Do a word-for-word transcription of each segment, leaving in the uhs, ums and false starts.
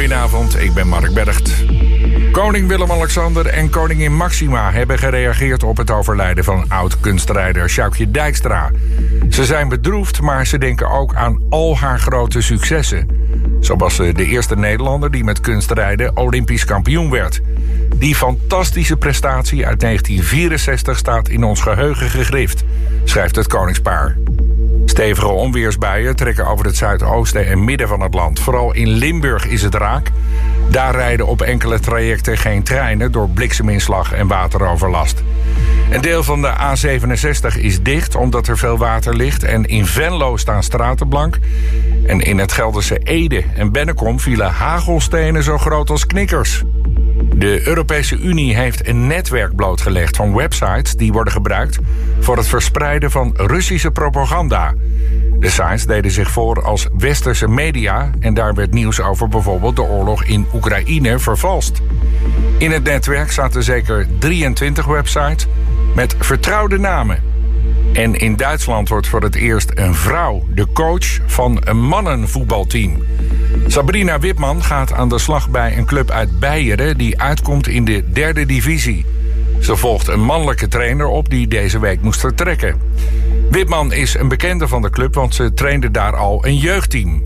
Goedenavond, ik ben Mark Bergt. Koning Willem-Alexander en koningin Maxima hebben gereageerd op het overlijden van oud-kunstrijder Sjoukje Dijkstra. Ze zijn bedroefd, maar ze denken ook aan al haar grote successen. Zo was ze de eerste Nederlander die met kunstrijden Olympisch kampioen werd. Die fantastische prestatie uit negentien vierenzestig staat in ons geheugen gegrift, schrijft het koningspaar. Stevige onweersbuien trekken over het zuidoosten en midden van het land. Vooral in Limburg is het raak. Daar rijden op enkele trajecten geen treinen door blikseminslag en wateroverlast. Een deel van de A zevenenzestig is dicht omdat er veel water ligt. En in Venlo staan straten blank. En in het Gelderse Ede en Bennekom vielen hagelstenen zo groot als knikkers. De Europese Unie heeft een netwerk blootgelegd van websites die worden gebruikt voor het verspreiden van Russische propaganda. De sites deden zich voor als westerse media en daar werd nieuws over bijvoorbeeld de oorlog in Oekraïne vervalst. In het netwerk zaten zeker drieëntwintig websites met vertrouwde namen. En in Duitsland wordt voor het eerst een vrouw de coach van een mannenvoetbalteam. Sabrina Wipman gaat aan de slag bij een club uit Beieren die uitkomt in de derde divisie. Ze volgt een mannelijke trainer op die deze week moest vertrekken. Wipman is een bekende van de club, want ze trainde daar al een jeugdteam.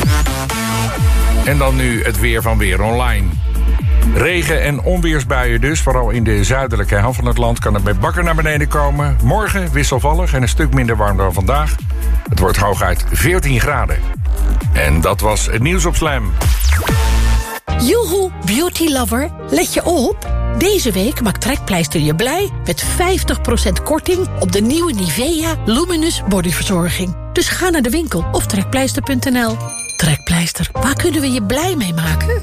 En dan nu het weer van Weer Online. Regen- en onweersbuien dus, vooral in de zuidelijke helft van het land kan het met bakken naar beneden komen. Morgen wisselvallig en een stuk minder warm dan vandaag. Het wordt hooguit veertien graden. En dat was het nieuws op Slam. Joehoe, beauty lover, let je op. Deze week maakt Trekpleister je blij met vijftig procent korting op de nieuwe Nivea Luminous bodyverzorging. Dus ga naar de winkel of trekpleister punt n l. Trekpleister, waar kunnen we je blij mee maken?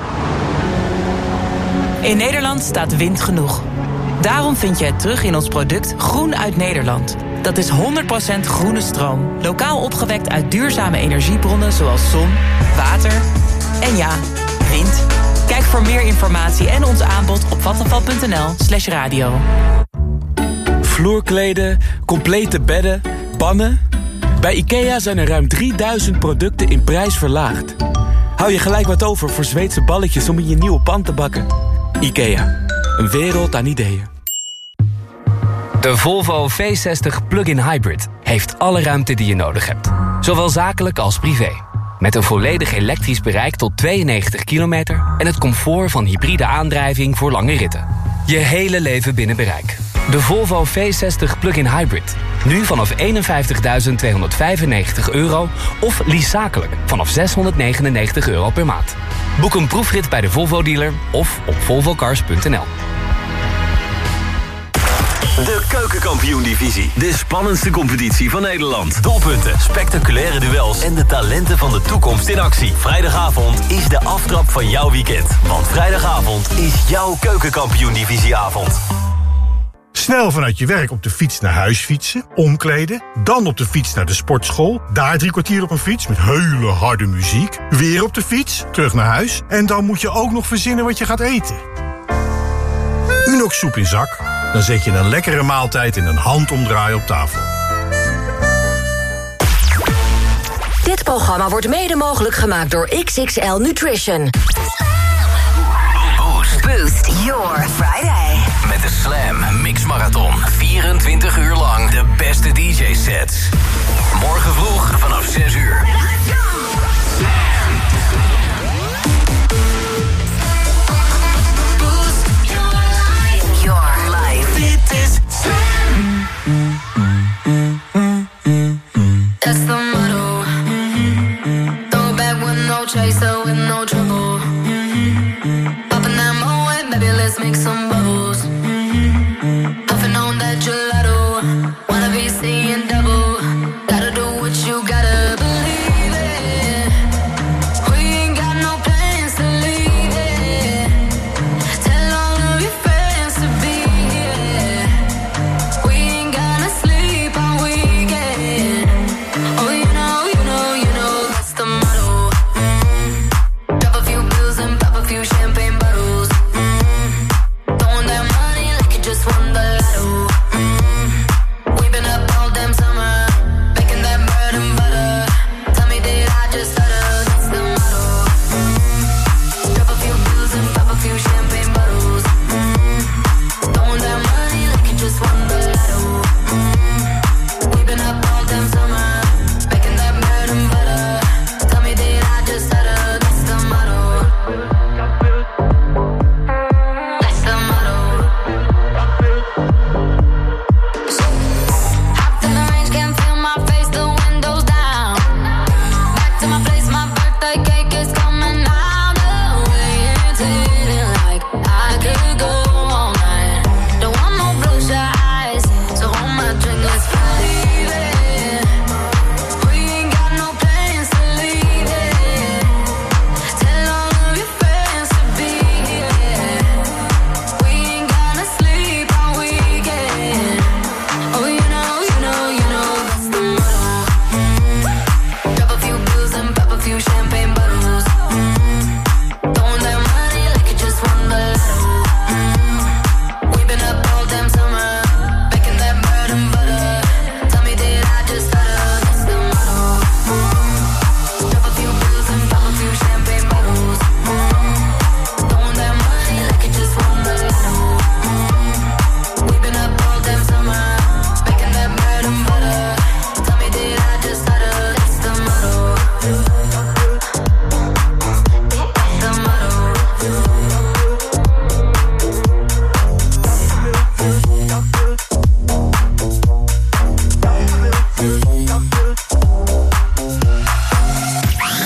In Nederland staat wind genoeg. Daarom vind je het terug in ons product Groen uit Nederland. Dat is honderd procent groene stroom. Lokaal opgewekt uit duurzame energiebronnen zoals zon, water en ja, wind. Kijk voor meer informatie en ons aanbod op vattenfall punt n l slash radio. Vloerkleden, complete bedden, pannen. Bij IKEA zijn er ruim drieduizend producten in prijs verlaagd. Hou je gelijk wat over voor Zweedse balletjes om in je nieuwe pan te bakken. IKEA, een wereld aan ideeën. De Volvo V zestig Plug-in Hybrid heeft alle ruimte die je nodig hebt. Zowel zakelijk als privé. Met een volledig elektrisch bereik tot tweeënnegentig kilometer... en het comfort van hybride aandrijving voor lange ritten. Je hele leven binnen bereik. De Volvo V zestig Plug-in Hybrid. Nu vanaf eenenvijftigduizend tweehonderdvijfennegentig euro... of lease zakelijk vanaf zeshonderdnegenennegentig euro per maand. Boek een proefrit bij de Volvo-dealer of op volvo cars punt n l. De Keukenkampioen-divisie. De spannendste competitie van Nederland. Doelpunten, spectaculaire duels en de talenten van de toekomst in actie. Vrijdagavond is de aftrap van jouw weekend. Want vrijdagavond is jouw Keukenkampioen-divisieavond. Snel vanuit je werk op de fiets naar huis fietsen, omkleden... dan op de fiets naar de sportschool, daar drie kwartier op een fiets... met hele harde muziek, weer op de fiets, terug naar huis... en dan moet je ook nog verzinnen wat je gaat eten. Unox soep in zak, dan zet je een lekkere maaltijd... in een handomdraai op tafel. Dit programma wordt mede mogelijk gemaakt door X X L Nutrition. Boost. Boost your Friday. Met de Slam Mix Marathon. vierentwintig uur lang de beste D J-sets. Morgen vroeg vanaf zes uur. Your life. Dit is Slam. That's the motto. Throw back with no chaser, with no trouble. Popping that moe, baby, let's make some bubbles. Puffing on that gelato. Wanna be seeing double. Gotta do what you gotta believe.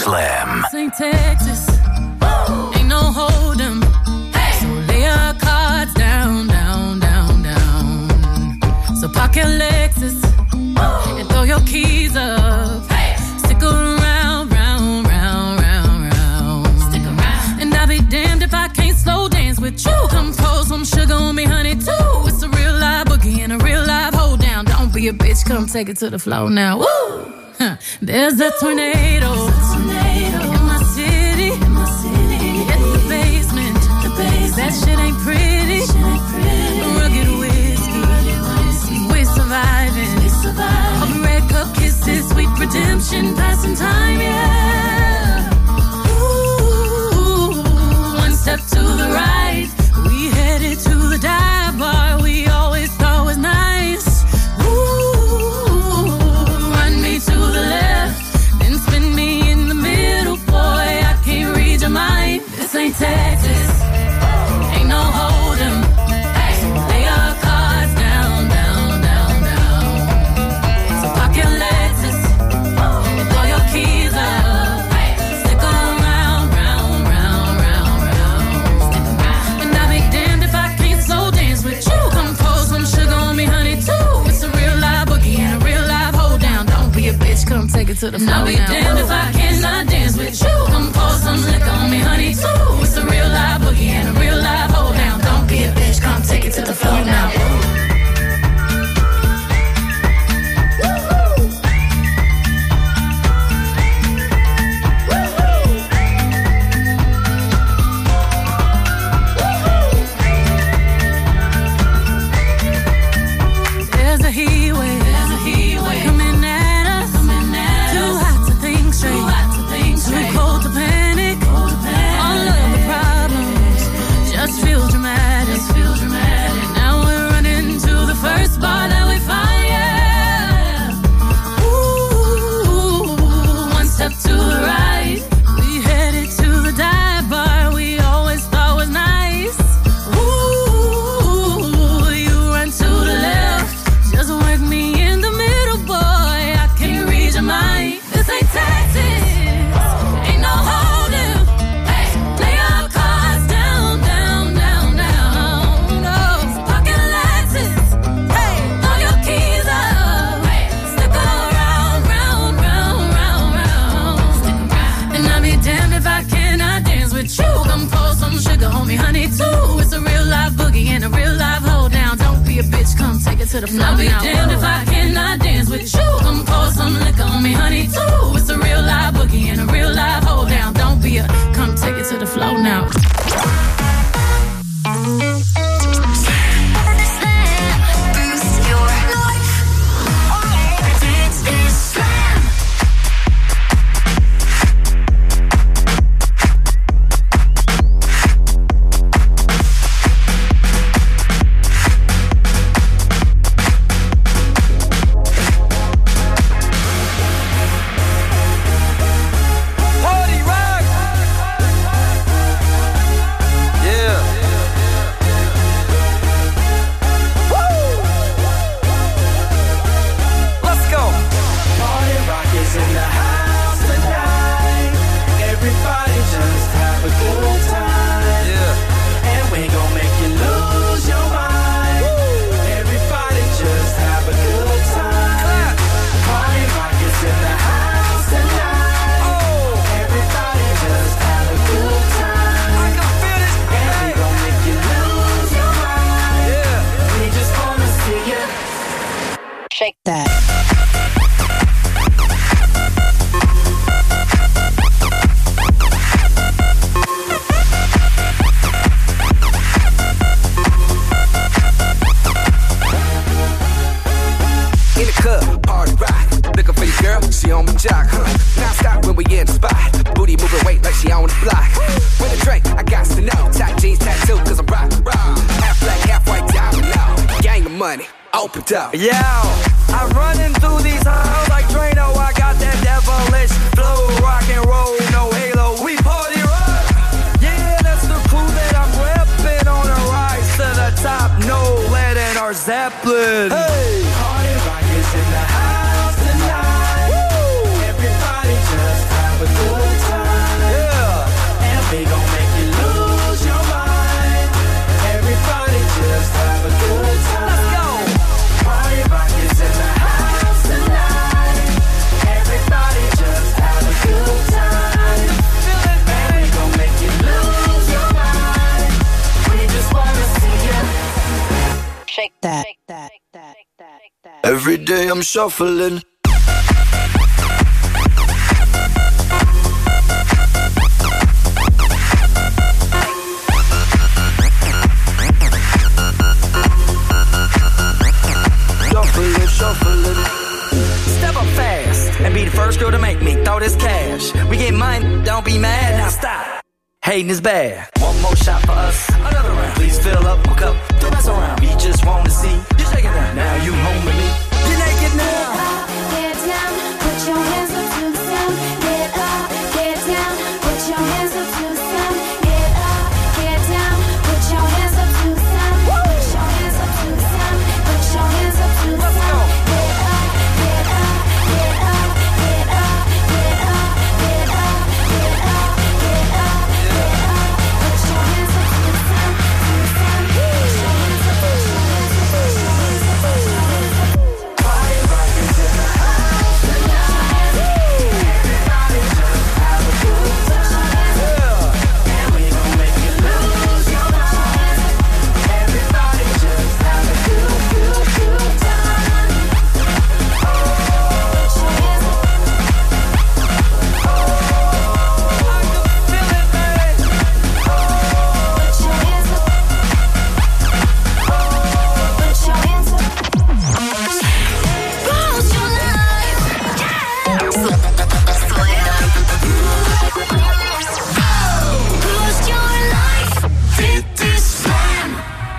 Slam. Saint Texas, ain't no hold 'em. So lay your cards down, down, down, down. So park your Lexus and throw your keys up. Stick around, round, round, round, round. Stick around. And I'll be damned if I can't slow dance with you. Come pour some sugar on me, honey, too. It's a real live boogie and a real live hold down. Don't be a bitch, come take it to the floor now. Woo! Huh. There's a tornado, tornado in my city. In my city. It's the basement. The basement. That shit ain't pretty. Shit ain't pretty. Rugged whiskey. Rugged whiskey. We're surviving. We're surviving. All the red cup kisses, sweet redemption, passing time, yeah. Ooh, one step to the right, we headed to the dive bar we always thought was nice. To the left, then spin me in the middle, boy. I can't read your mind. This ain't Texas, ain't no hold 'em. So lay your cards down, down, down, down. So park your Lexus and throw your keys up. Stick around, round, round, round, round. And I'll be damned if I can't slow dance with you. Come pour some sugar on me, honey, too. It's a real live boogie and a real live hold down. Don't be a bitch, come take it to the floor. I'll be damned if I cannot dance with you. Come pour some liquor on me, honey, too. It's a real live boogie and a real live hold down. Don't be a bitch, come take it to the floor now. There's a heat wave, there's a heat wave coming at us. Coming at Too us. hot to think straight, Too, hot to think straight. Too cold to panic. Cold to panic. All of the problems just feel dramatic. Just feel dramatic. Now we're running to the first bar that we find. Yeah. Ooh, one step to the right, we headed to the dive bar we always thought was nice. Ooh, you run to the left. Just work me in the middle, boy. I can't read your mind. This ain't Texas, ain't no holding. Hey, lay your cards down, down, down, down. No, pocket Lexus. Hey, throw your keys up. Hey, stick around, round, round, round, round. Stick around. And I'll be damned if I cannot dance with you. Come pour some sugar on me, honey, too. It's a real live boogie and a real live hold down. Don't be a bitch, come take it to the floor. I'll be damned if I cannot dance with you. Come pour some liquor on me, honey, too. It's a real live boogie and a real live hold down. Don't be a, come take it to the floor now. Shake that. In the club, party rock. Looking for your girl, she on my jock. Huh? Now stop when we in the spot. Booty moving weight like she on the block. With a drink, I got to know. Tight jeans, tattoo, cause I'm rock, rock. Half black, half white, diamond now. Gang of money, opened up. Yo, I'm running through these halls like Drano. I got that devilish flow, rock and roll, no halo. We party rock. Yeah, that's the crew that I'm repping on a rise to the top. No lead in our Zeppelin. Hey, party rock is in the house tonight. Woo! Everybody just have a good time. Every day I'm shuffling. Shuffling, shuffling. Step up fast and be the first girl to make me throw this cash. We get mine, don't be mad, now stop. Hating is bad. One more shot for us, another round. Please fill up my cup, don't mess around. We just want to see you shaking down. Now you home with me. You're naked now. Get up, get down, put your hands up to the sound. Get up, get down, put your hands up to the sound. Get up, get down, put your hands up to the sound. Put your hands up to the sound. Put your hands up to the sound. Get up, get up, get up, get up, get up, get up, get up, get up, get up. Put your hands up to the sound, to the sound. Put your hands up, put your hands up, put your hands up, put your hands up. Party rockers in the house tonight. Everybody just have a good time. And we gon' make you lose your mind. Everybody just have a good, good, good time. Oh, put your hands up. Oh, I can feel it, babe. Oh, put your hands up. Oh, put your hands up. Boost your life. Boost your life. Fit this slam.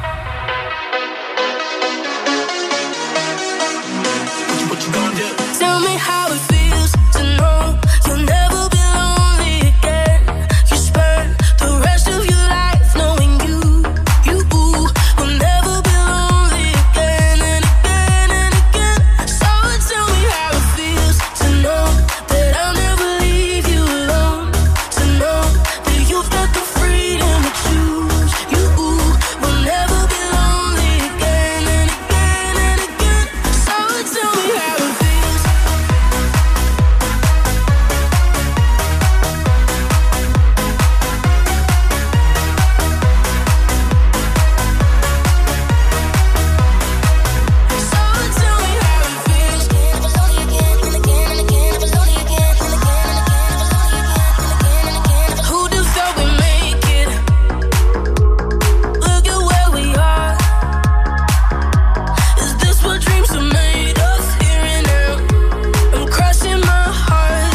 What you gonna do? Tell me how it feels to know you'll never be lonely again. You spend the rest of your life knowing you, you will never be lonely again and again and again. So tell me how it feels to know that I'll never leave you alone. To know that you've got the freedom to choose. You will never be lonely again and again and again. So tell me how it feels. So tell me how it feels. Never lonely again and again and again. Never lonely again and again and again. Never lonely again and again and again. Who'd have thought we'd make it? Look at where we are. Is this what dreams are made of? Here and now, I'm crossing my heart.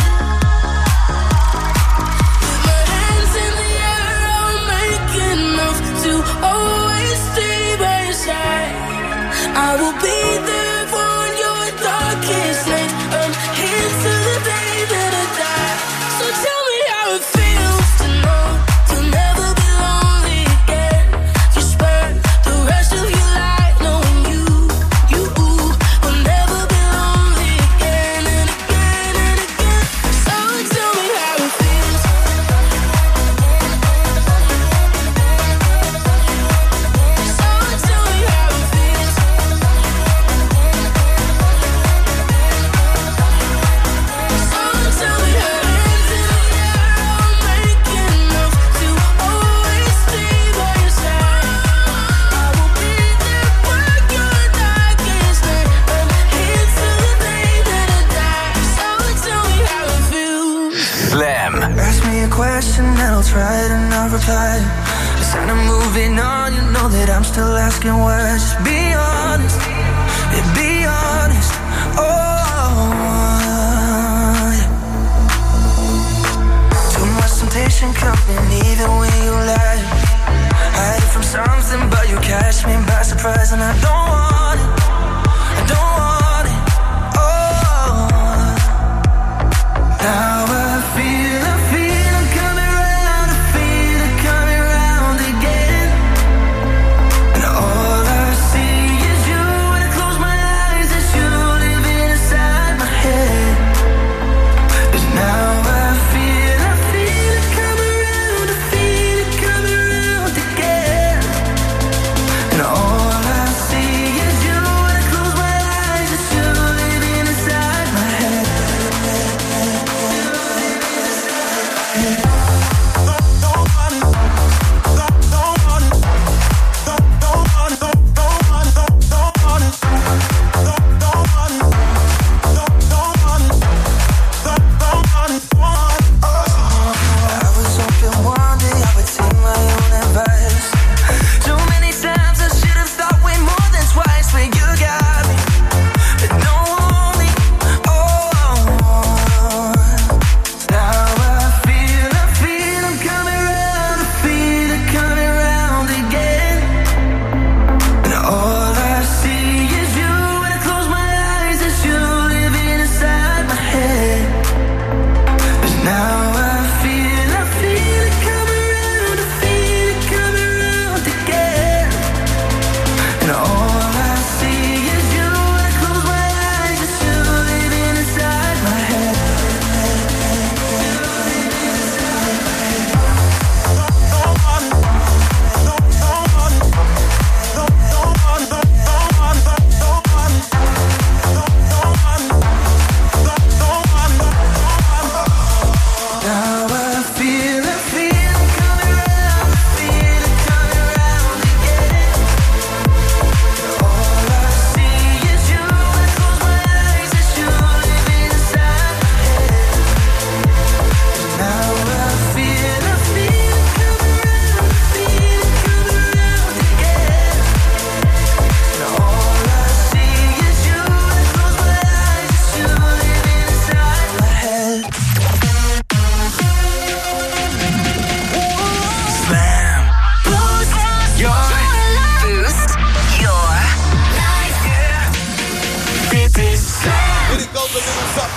With my hands in the air, I'll make enough to always stay by your side. I will be there for your darkest night. I'm here till the day that I die. So tell me how it feels to know you'll never be lonely again. You spend the rest of your life knowing you, you will never be lonely again and again and again. So tell me how it feels. So tell me how it feels. So tell me how hands in the air, I'll make enough to always stay by your side. I will be there for your darkest night. I'm here till the day that I die. So tell me how it feels. Slam. Ask me a question and I'll try to not reply. Instead of moving on, you know that I'm still asking why. Just be honest, yeah, be honest. Oh, yeah. Too much temptation coming even when you lie. Hiding from something, but you catch me by surprise, and I don't want it. I don't want it. Oh, now I feel, I feel I'm coming round. I feel it coming round again. And all I see is you. When I close my eyes, it's you living inside my head. 'Cause now I feel, I feel it coming round. I feel it coming round again. And all I see is you. When I close my eyes, it's you living inside my head. Don't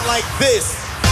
like this.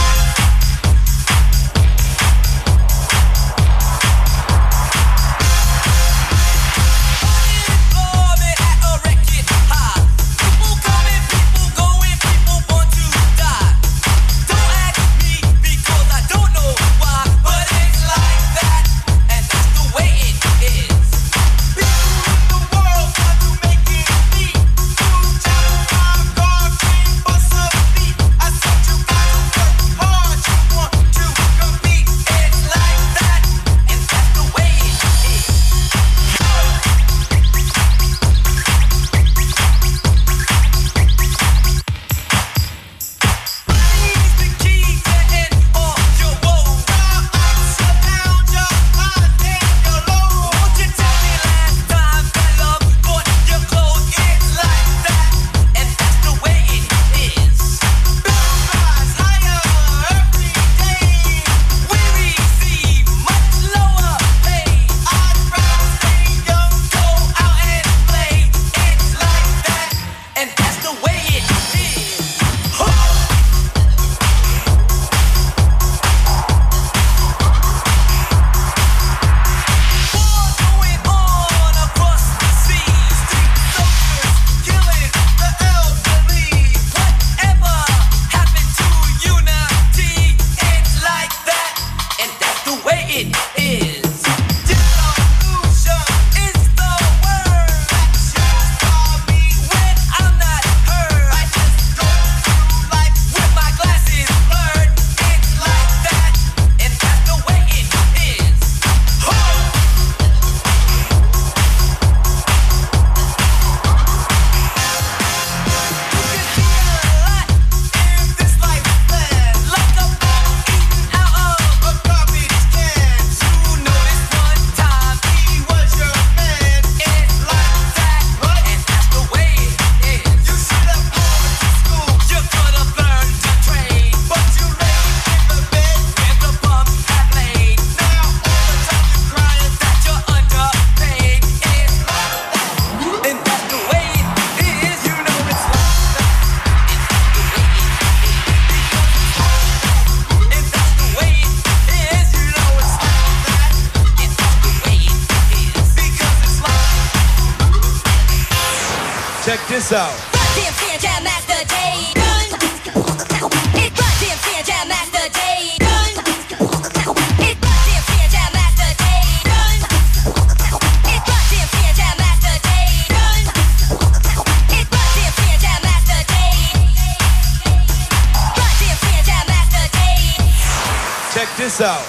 Check this out. Check this out.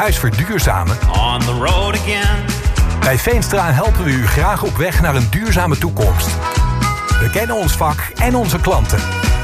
huis verduurzamen? On the road again. Bij Veenstra helpen we u graag op weg naar een duurzame toekomst. We kennen ons vak en onze klanten.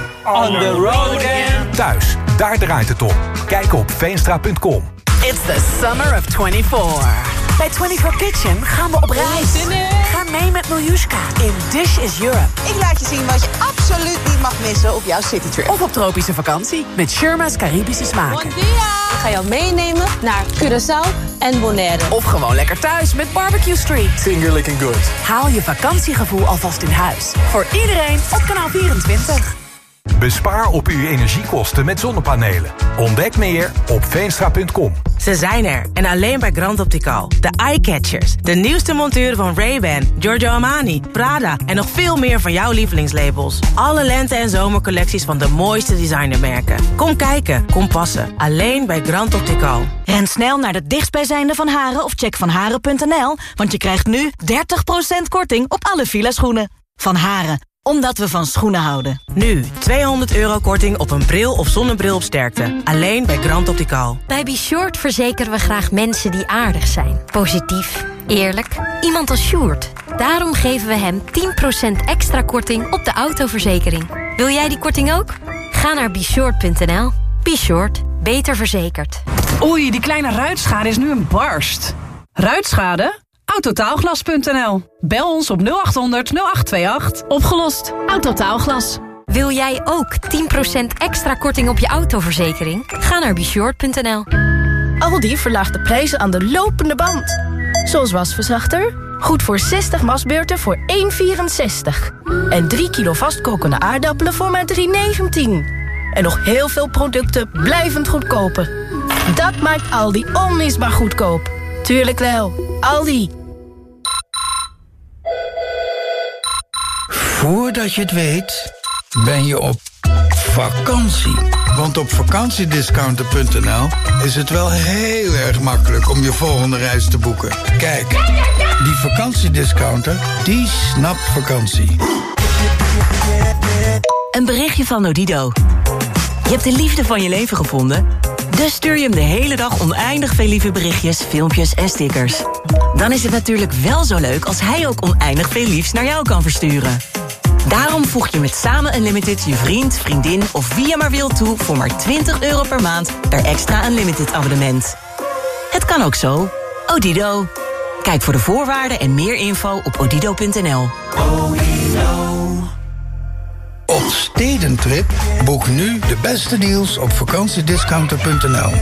On the road again. Thuis, daar draait het om. Kijk op veenstra punt com. It's the summer of twenty-four. Bij twenty-four Kitchen gaan we op reis. Ga mee met Miljuska in Dish is Europe. Ik laat je zien wat je absoluut niet mag missen op jouw citytrip. Of op tropische vakantie met Sherma's Caribische smaken. Ik ga jou meenemen naar Curaçao en Bonaire. Of gewoon lekker thuis met Barbecue Street. Finger licking good. Haal je vakantiegevoel alvast in huis. Voor iedereen op kanaal vierentwintig. Bespaar op uw energiekosten met zonnepanelen. Ontdek meer op veenstra punt com. Ze zijn er en alleen bij Grand Optical. De eyecatchers, de nieuwste monturen van Ray-Ban, Giorgio Armani, Prada en nog veel meer van jouw lievelingslabels. Alle lente- en zomercollecties van de mooiste designermerken. Kom kijken, kom passen. Alleen bij Grand Optical. Ren snel naar de dichtstbijzijnde Van Haren of check vanharen punt n l, want je krijgt nu dertig procent korting op alle Fila-schoenen. Van Haren, omdat we van schoenen houden. Nu tweehonderd euro korting op een bril of zonnebril op sterkte. Alleen bij Grand Optical. Bij Be Short verzekeren we graag mensen die aardig zijn. Positief, eerlijk, iemand als Sjoerd. Daarom geven we hem tien procent extra korting op de autoverzekering. Wil jij die korting ook? Ga naar be short punt n l. Be Short, beter verzekerd. Oei, die kleine ruitschade is nu een barst. Ruitschade? Autotaalglas punt n l. Bel ons op nul acht honderd nul acht twee acht. Opgelost. Autotaalglas. Wil jij ook tien procent extra korting op je autoverzekering? Ga naar be short punt n l. Aldi verlaagt de prijzen aan de lopende band. Zoals wasverzachter, goed voor zestig wasbeurten voor één euro vierenzestig. En drie kilo vastkokende aardappelen voor maar drie euro negentien. En nog heel veel producten blijvend goedkoper. Dat maakt Aldi onmisbaar goedkoop. Tuurlijk wel. Aldi. Voordat je het weet, ben je op vakantie. Want op vakantiediscounter punt n l is het wel heel erg makkelijk om je volgende reis te boeken. Kijk, die vakantiediscounter, die snapt vakantie. Een berichtje van Odido. Je hebt de liefde van je leven gevonden? Dus stuur je hem de hele dag oneindig veel lieve berichtjes, filmpjes en stickers. Dan is het natuurlijk wel zo leuk als hij ook oneindig veel liefs naar jou kan versturen. Daarom voeg je met Samen Unlimited je vriend, vriendin of wie je maar wilt toe voor maar twintig euro per maand per extra Unlimited abonnement. Het kan ook zo. Odido. Kijk voor de voorwaarden en meer info op odido punt n l. Op Stedentrip boek nu de beste deals op vakantiediscounter punt n l.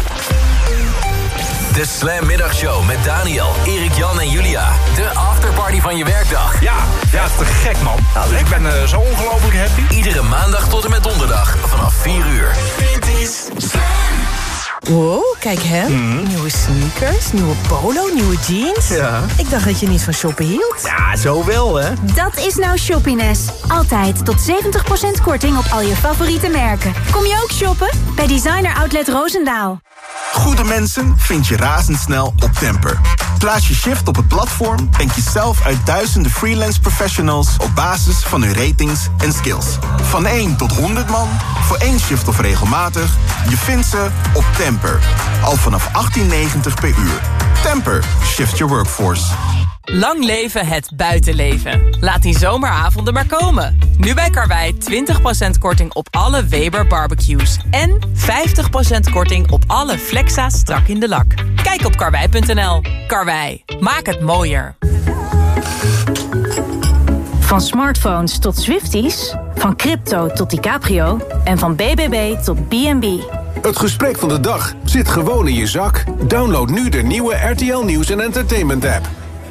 De Slam Middagshow met Daniel, Erik Jan en Julia. De afterparty van je werkdag. Ja, ja, het is te gek, man. Nou, ik ben uh, zo ongelooflijk happy. Iedere maandag tot en met donderdag vanaf vier uur. Wow, kijk hè. Mm. Nieuwe sneakers, nieuwe polo, nieuwe jeans. Ja. Ik dacht dat je niet van shoppen hield. Ja, zo wel, hè. Dat is nou Shoppiness. Altijd tot zeventig procent korting op al je favoriete merken. Kom je ook shoppen? Bij Designer Outlet Roosendaal. Goede mensen vind je razendsnel op Temper. Plaats je shift op het platform en kies zelf uit duizenden freelance professionals op basis van hun ratings en skills. Van één tot honderd man, voor één shift of regelmatig, je vindt ze op Temper. Al vanaf achttien negentig per uur. Temper, shift your workforce. Lang leven het buitenleven. Laat die zomeravonden maar komen. Nu bij Karwei twintig procent korting op alle Weber barbecues. En vijftig procent korting op alle Flexa strak in de lak. Kijk op karwei punt n l. Karwei, maak het mooier. Van smartphones tot Swifties, van crypto tot DiCaprio en van B B B tot B en B. Het gesprek van de dag zit gewoon in je zak. Download nu de nieuwe R T L Nieuws en Entertainment app.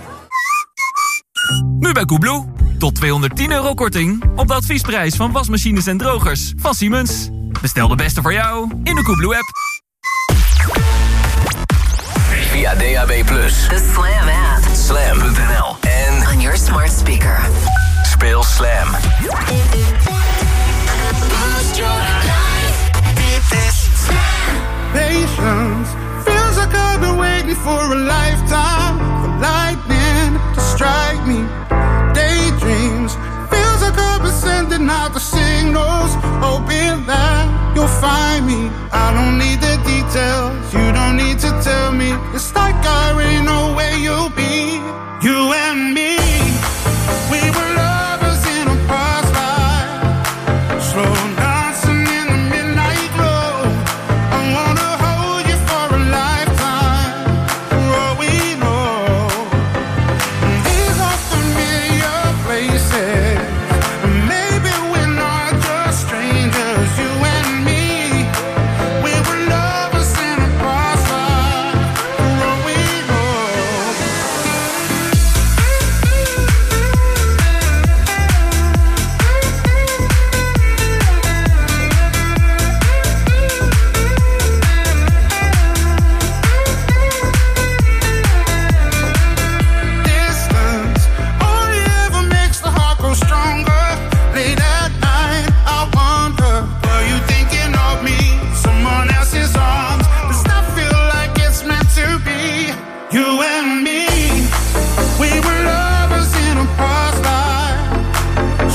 Nu bij Koebloe. Tot tweehonderdtien euro korting op de adviesprijs van wasmachines en drogers van Siemens. Bestel de beste voor jou in de Koebloe-app. Via D A B plus. The Slam app. Slam punt n l. En on your smart speaker. Speel Slam. Patience feels like I've been waiting for a lifetime for lightning to strike me. Daydreams feels like I've been sending out the signals, hoping that you'll find me. I don't need the details, you don't need to tell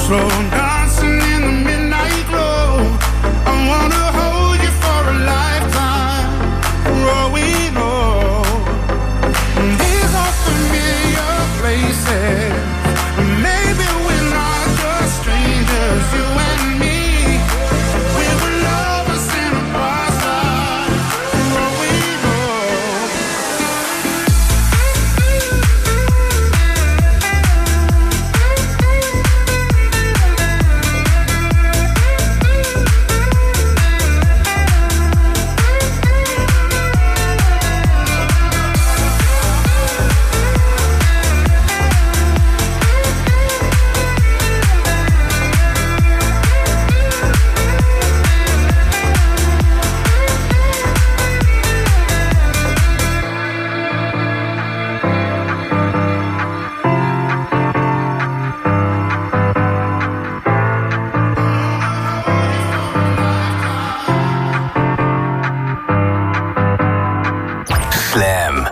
crossroad, dancing in the midnight glow. I wanna hold you for a lifetime, growing old. These are familiar places. Maybe we're not just strangers, you and me. We were lovers in a past, growing old. Slam.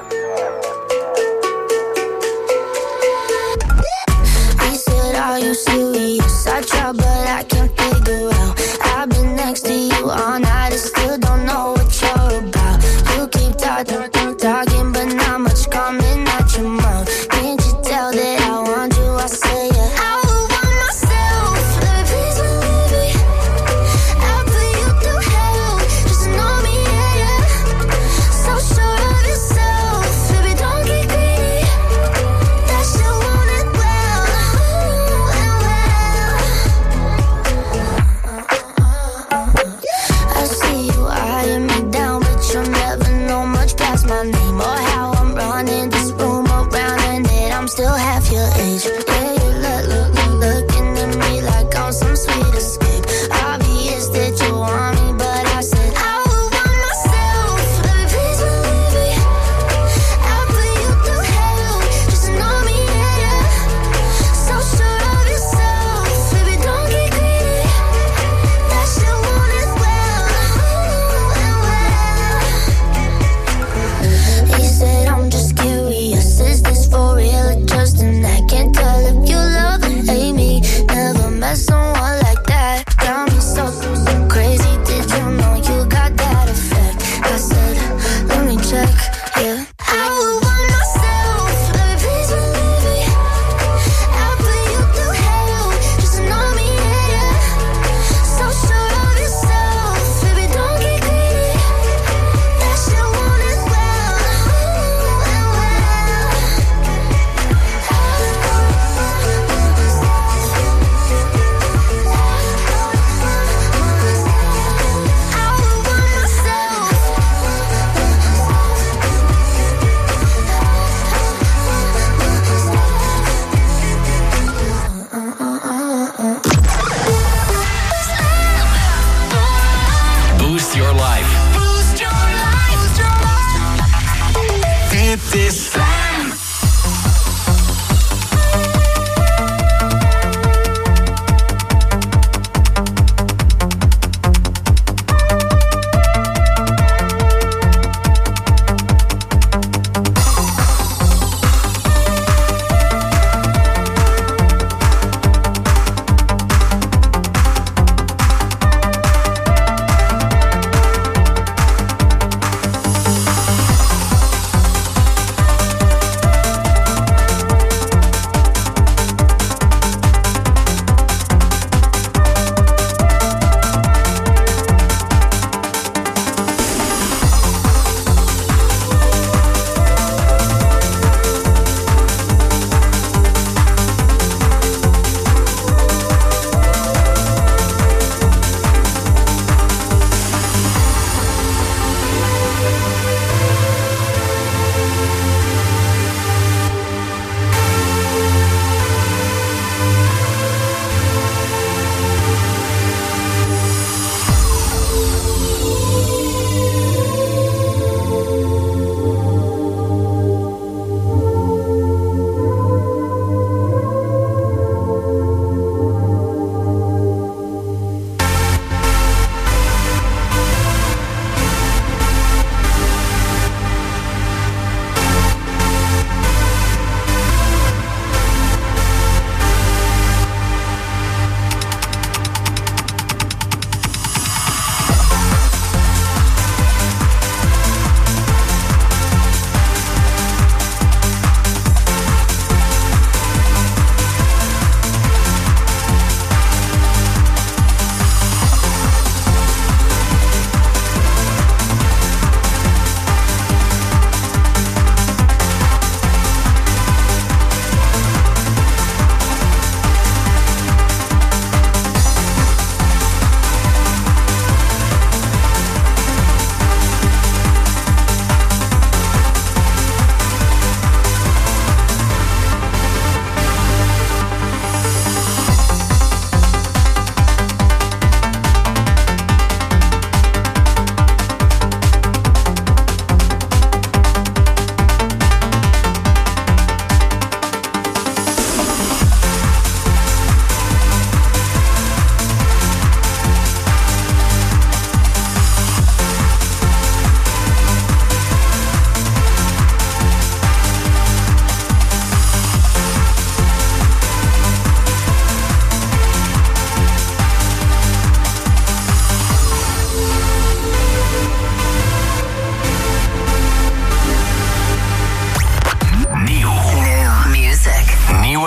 He said, are you serious? I tried, but I can't figure out. I've been next to you all night and still don't know what you're about. You keep talking, talking, but not much coming out your mouth. Can't you tell that I want you? I say yeah. I would want myself. Let me please believe me. I'll put you through hell. Just know me, yeah, yeah. So sure of yourself. Baby, don't get greedy. That you want it well. Ooh, and well.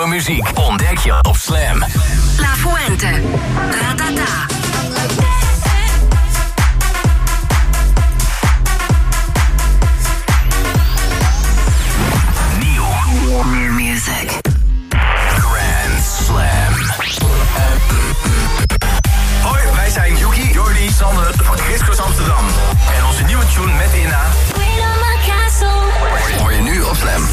Nieuwe muziek ontdek je op Slam. La Fuente, Ratata. New music. Grand Slam. Hoi, wij zijn Yuki, Jordi, Sander van Chris Cross Amsterdam. En onze nieuwe tune met Inna hoor je nu op Slam.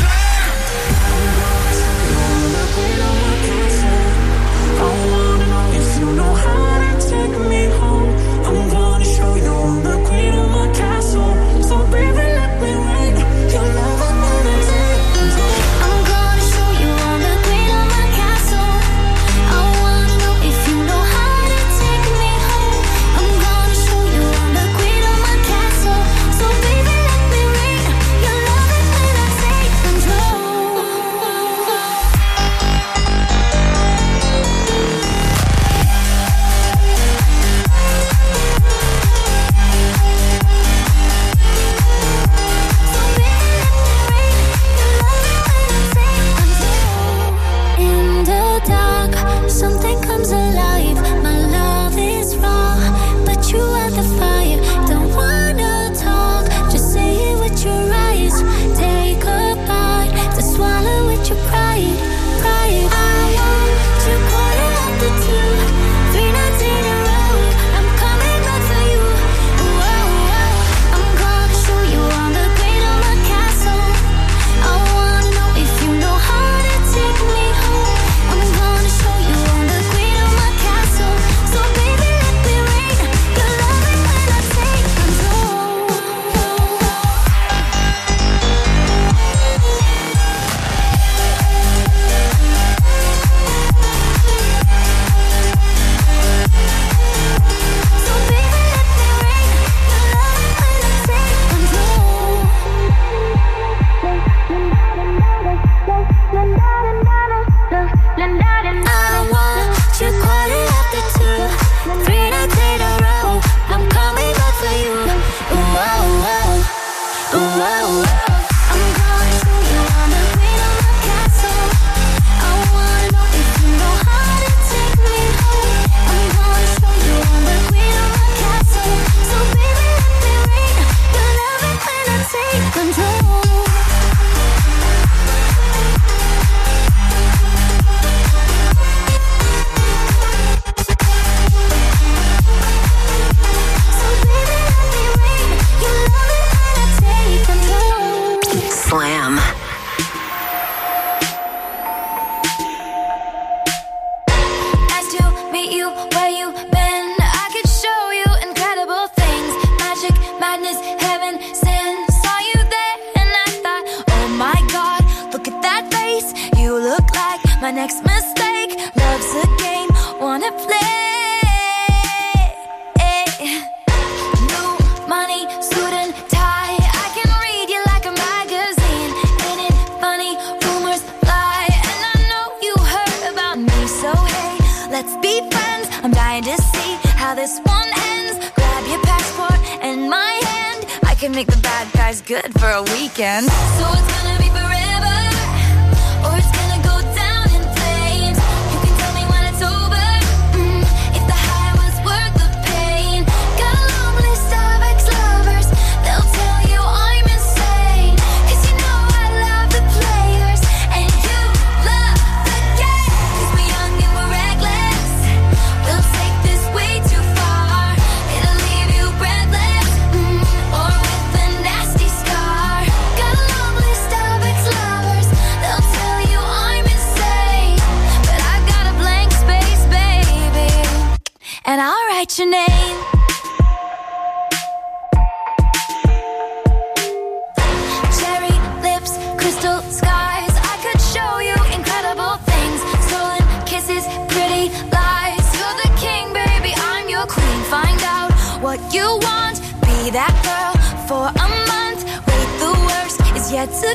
Yet to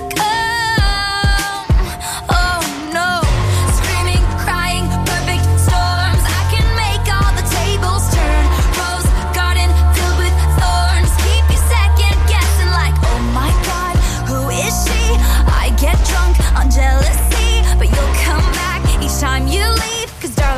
come. Oh no, screaming, crying, perfect storms. I can make all the tables turn. Rose garden filled with thorns. Keep you second guessing, like, oh my God, who is she? I get drunk on jealousy, but you'll come back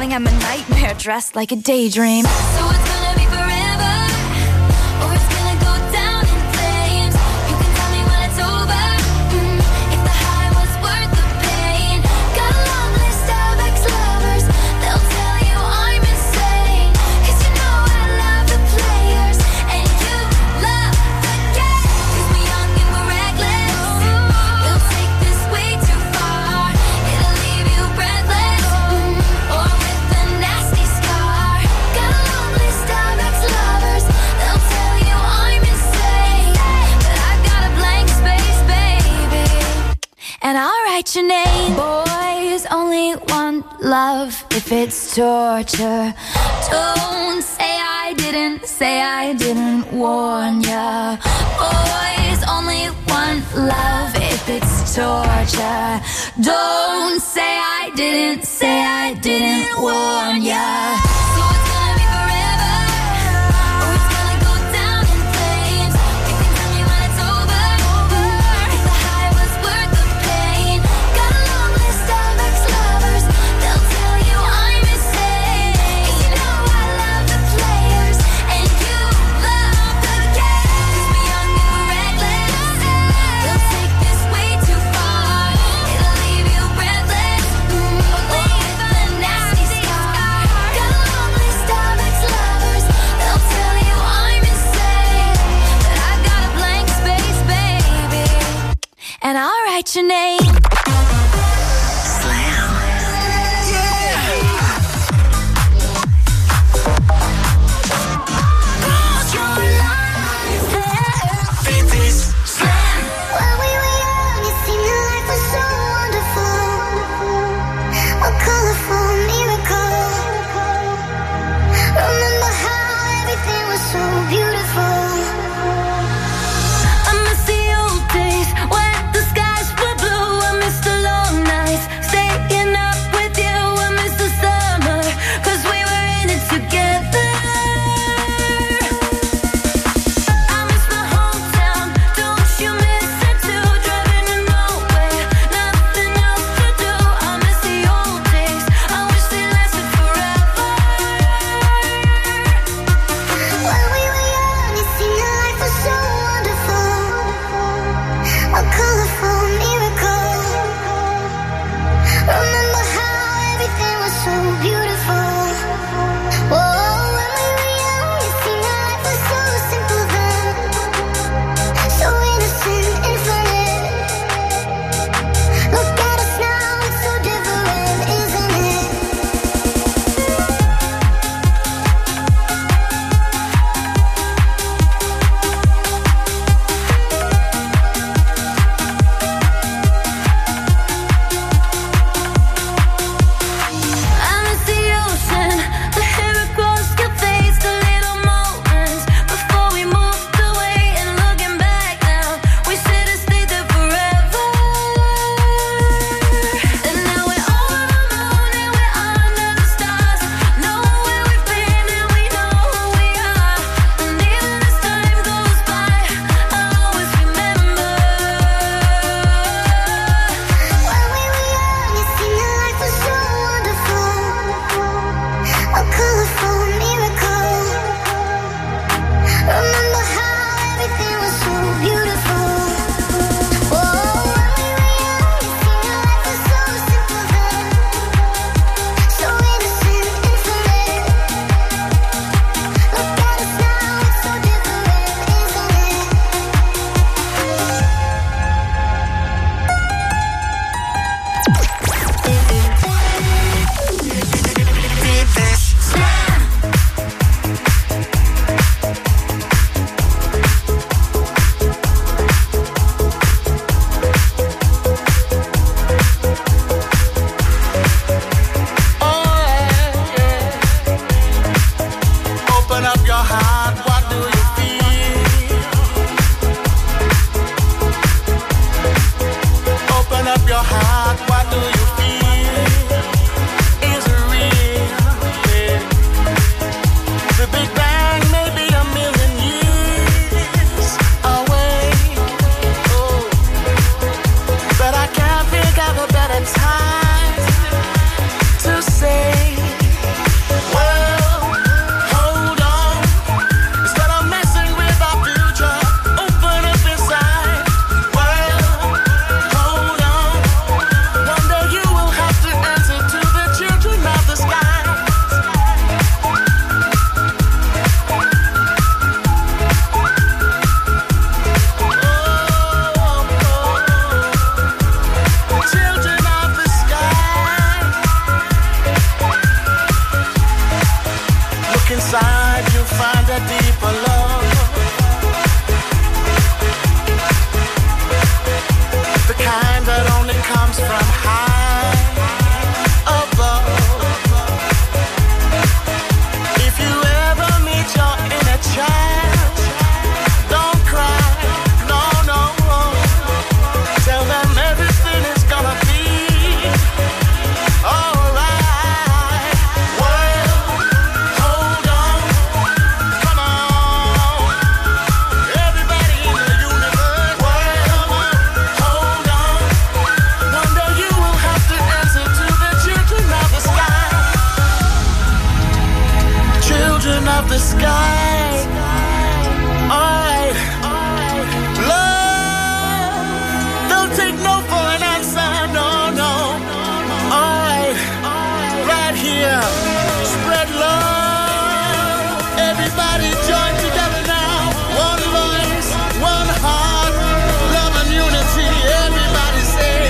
Feeling I'm a nightmare dressed like a daydream. So it's gonna be forever, or it's gonna go down in flames. You can tell me when it's over, mm, if the high was worth the pain. Got a long list of ex-lovers, they'll tell you I'm insane. Cause you know I love the players, and you love the game. Cause we're young and we're reckless, we'll take this way too far. It'll leave you breathless, mm, or with a nasty scar. Got a long list of ex-lovers, they'll tell you I'm insane. But I've got a blank space, baby, and I'll write your name. Boys only want love if it's torture. Don't say I didn't, say I didn't warn ya. Boys only want love if it's torture. Don't say I didn't, say I didn't warn ya. So it's gonna be forever, or it's gonna go down in flames. You can tell me when it's over, mm, if the high was worth the pain. Got a long list of ex-lovers, they'll tell you I'm insane. Cause you know I love the players, and you love the game. Cause we're young and we're reckless, we'll take this way too far. It'll leave you breathless, mm, or with a nasty scar. Got a long list of ex-lovers, they'll tell you I'm insane. But I've got a blank space, baby, and I'll write your name. When we were young, it seemed that life was so wonderful, a colorful miracle. Remember how everything was so beautiful. I miss the old days when the skies were blue. Spread love. Everybody join together now. One voice, one heart. Love and unity. Everybody say.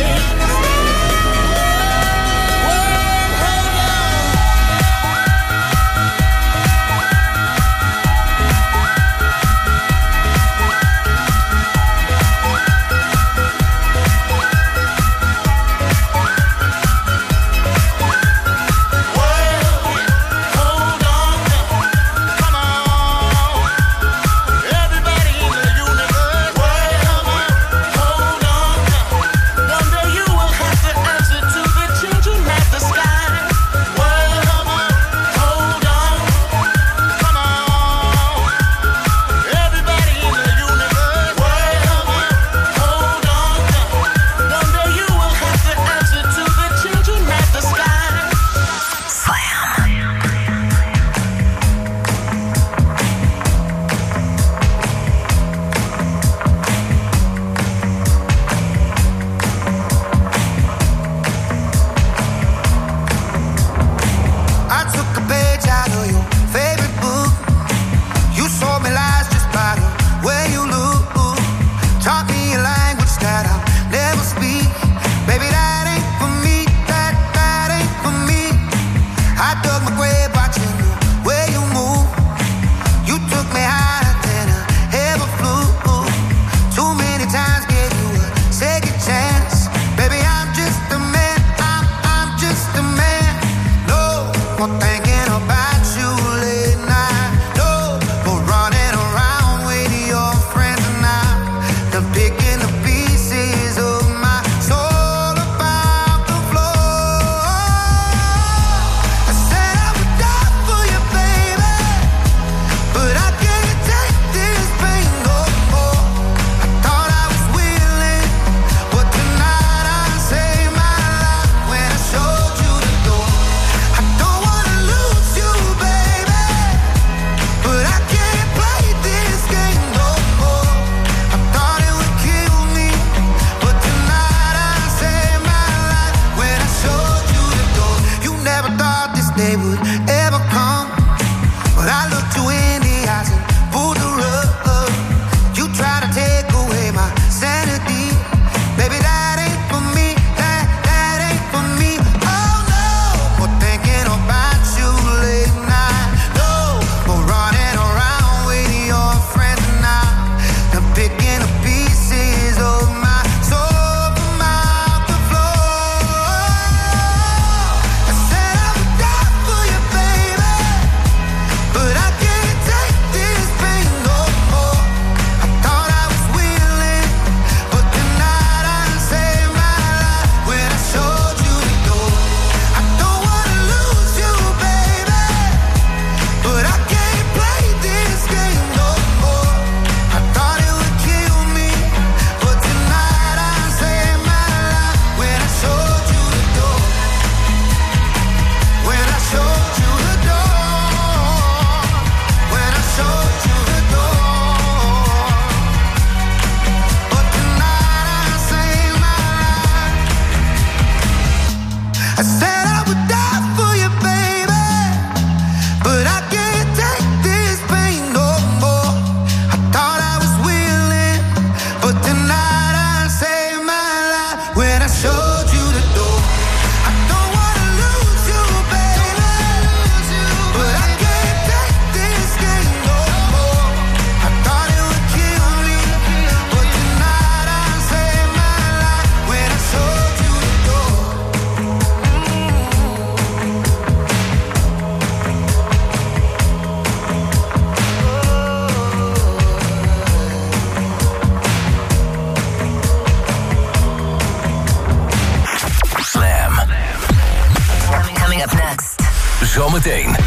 Zometeen.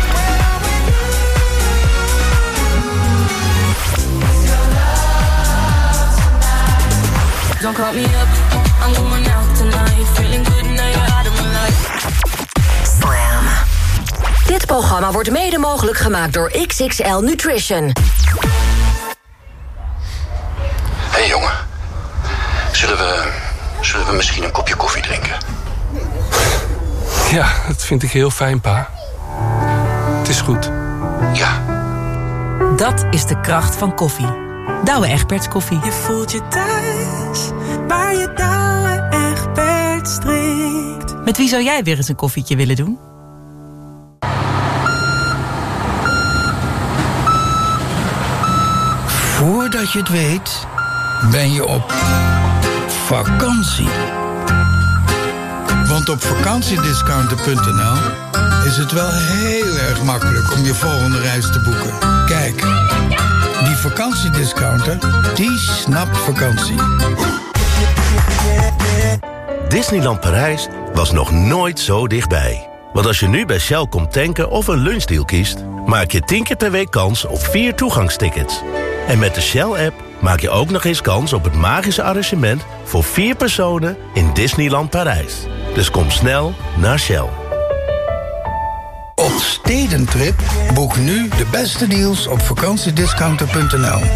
Don't call me up, I'm going out tonight. Feeling good now you're out of my life. Slam. Dit programma wordt mede mogelijk gemaakt door X X L Nutrition. Hé hey jongen, zullen we, zullen we misschien een kopje koffie drinken? Ja, dat vind ik heel fijn, pa. Het is goed. Ja. Dat is de kracht van koffie. Douwe Egberts koffie. Je voelt je thuis, waar je Douwe Egberts drinkt. Met wie zou jij weer eens een koffietje willen doen? Voordat je het weet, ben je op vakantie. Want op vakantiediscounter punt n l is het wel heel erg makkelijk om je volgende reis te boeken. Kijk, die vakantiediscounter, die snapt vakantie. Disneyland Parijs was nog nooit zo dichtbij. Want als je nu bij Shell komt tanken of een lunchdeal kiest, maak je tien keer per week kans op vier toegangstickets. En met de Shell-app maak je ook nog eens kans op het magische arrangement voor vier personen in Disneyland Parijs. Dus kom snel naar Shell. Op Stedentrip boek nu de beste deals op vakantiediscounter punt n l.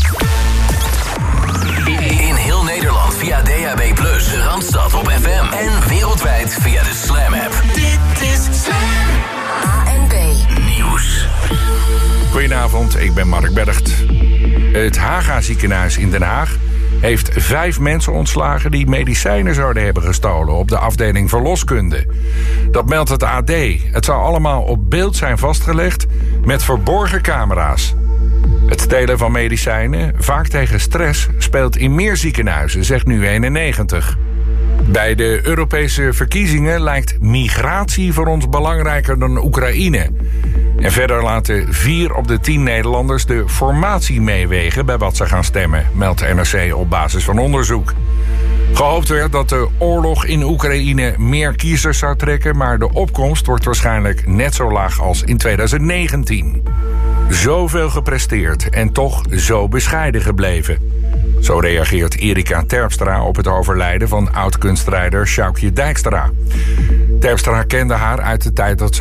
In heel Nederland via D H B plus, de Randstad op F M en wereldwijd via de Slam-app. Dit is Slam. A N B Nieuws. Goedenavond, ik ben Mark Bergt. Het Haga ziekenhuis in Den Haag heeft vijf mensen ontslagen die medicijnen zouden hebben gestolen op de afdeling verloskunde. Dat meldt het A D. Het zou allemaal op beeld zijn vastgelegd met verborgen camera's. Het stelen van medicijnen, vaak tegen stress, speelt in meer ziekenhuizen, zegt Nu eenennegentig. Bij de Europese verkiezingen lijkt migratie voor ons belangrijker dan Oekraïne. En verder laten vier op de tien Nederlanders de formatie meewegen bij wat ze gaan stemmen, meldt N R C op basis van onderzoek. Gehoopt werd dat de oorlog in Oekraïne meer kiezers zou trekken, maar de opkomst wordt waarschijnlijk net zo laag als in tweeduizend negentien. Zoveel gepresteerd en toch zo bescheiden gebleven. Zo reageert Erika Terpstra op het overlijden van oud-kunstrijder Sjoukje Dijkstra. Terpstra kende haar uit de tijd dat ze